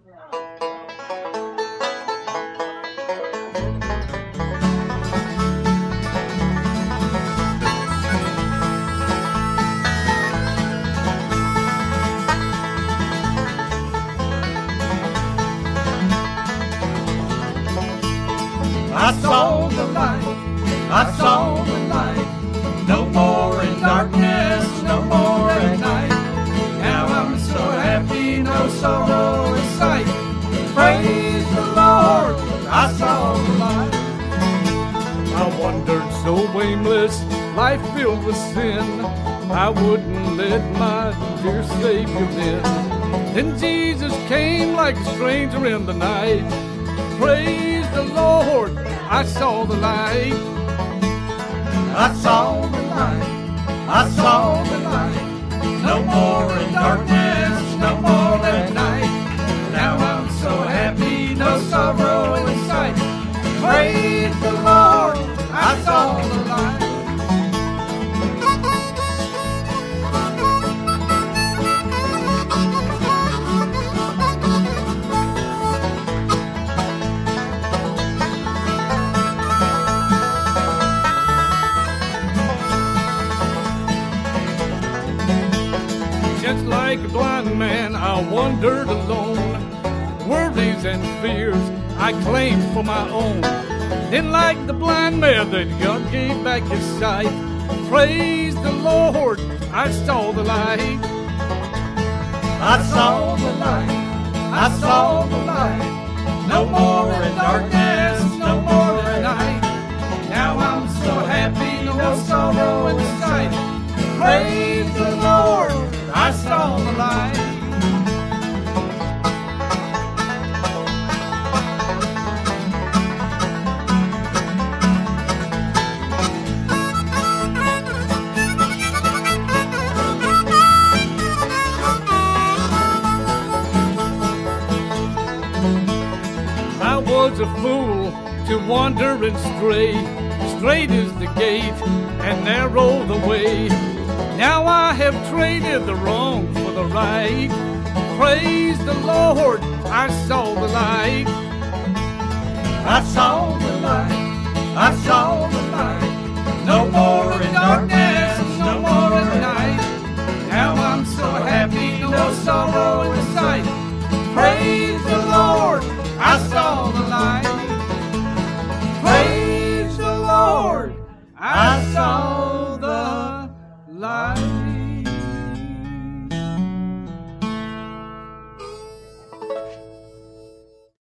I saw the light, I saw the light. No more in darkness, no more at night. Now I'm so happy, no sorrow in sight. Praise the Lord, I saw the light. I wandered so aimless, life filled with sin. I wouldn't let my dear Savior in. Then Jesus came like a stranger in the night. Praise the Lord, I saw the light. I saw the light, I saw the light. No more in darkness, no more at night. Now I'm so happy, no sorrow in sight. Praise the Lord, I saw the light. Just like a blind man, I wandered alone. Worries and fears I claimed for my own. Then like the blind man that God gave back his sight. Praise the Lord, I saw the light. I saw the light, I saw the light. No more in darkness, no more at night. Now I'm so happy, no sorrow in sight. Praise the Lord, I saw the light. I was a fool to wander and stray. Straight is the gate and narrow the way. Now I have traded the wrong for the right. Praise the Lord, I saw the light. I saw the light, I saw the light. No more in darkness, no more at night. Now I'm so happy, no sorrow in sight. Praise the